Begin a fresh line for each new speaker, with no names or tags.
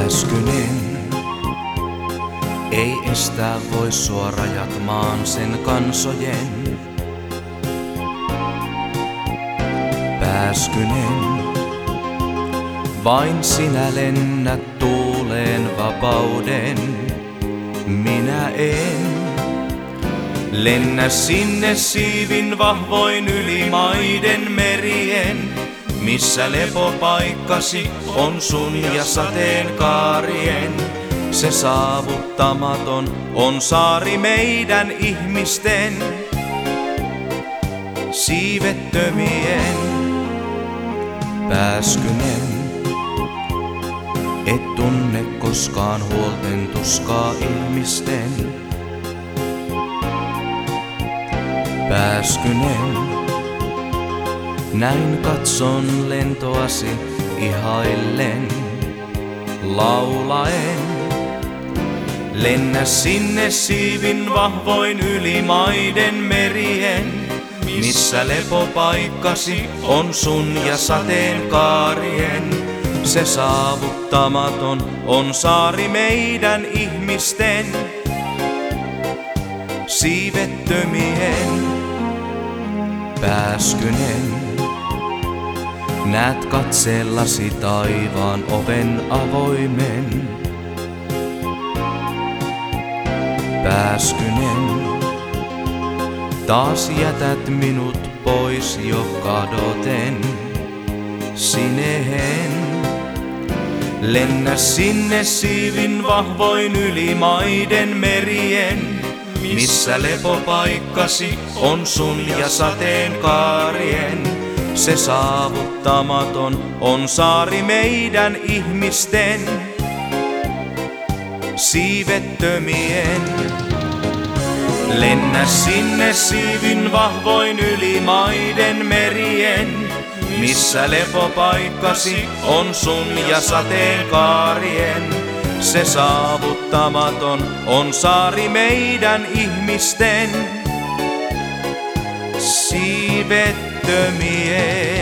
Pääskynen ei estää voi sua rajat maan sen kansojen. Pääskynen, vain sinä lennät tuuleen vapauden. Minä en lennä sinne siivin vahvoin yli maiden merien, missä lepopaikkasi on sun ja sateenkaarien. Se saavuttamaton on saari meidän ihmisten, siivettömien. Pääskynen, et tunne koskaan huolten tuskaa ihmisten. Pääskynen, näin katson lentoasi ihaillen, laulaen. Lennä sinne siivin vahvoin yli maiden merien, missä lepopaikkasi on sun ja sateenkaarien. Se saavuttamaton on saari meidän ihmisten, siivettömien. Pääskynen, näet katseellasi taivaan oven avoimen. Pääskynen, taas jätät minut pois jo kadoten sinehen. Lennä sinne siivin vahvoin yli maiden merien, missä lepopaikkasi on sun ja sateenkaarien. Se saavuttamaton on saari meidän ihmisten, siivettömien. Lennä sinne siivin vahvoin yli maiden merien, missä lepopaikkasi on sun ja sateenkaarien. Se saavuttamaton on saari meidän ihmisten, siivettömien.